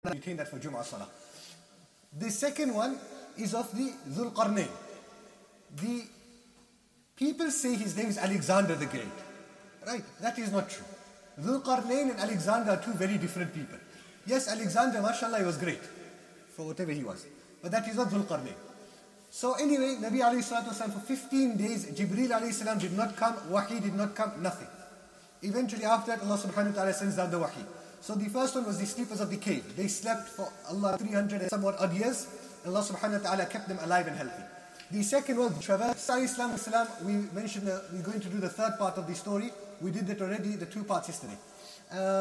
retain that for Jum'ah Salah. The second one is of the Dhul Qarnayn. The people say his name is Alexander the Great. Right? That is not true. Dhul Qarnayn and Alexander are two very different people. Yes, Alexander, mashallah, he was great for whatever he was. But that is not Dhul Qarnayn. So anyway, Nabi alayhi salatu wasalam, for 15 days, Jibreel alayhi salam did not come, Wahi did not come, nothing. Eventually after that, Allah subhanahu wa ta'ala sends down the Wahi. So the first one was the sleepers of the cave. They slept for Allah 300 and somewhat odd years. Allah subhanahu wa ta'ala kept them alive and healthy. The second was traverse. Islam, we mentioned we're going to do the third part of the story. We did it already, the two parts yesterday.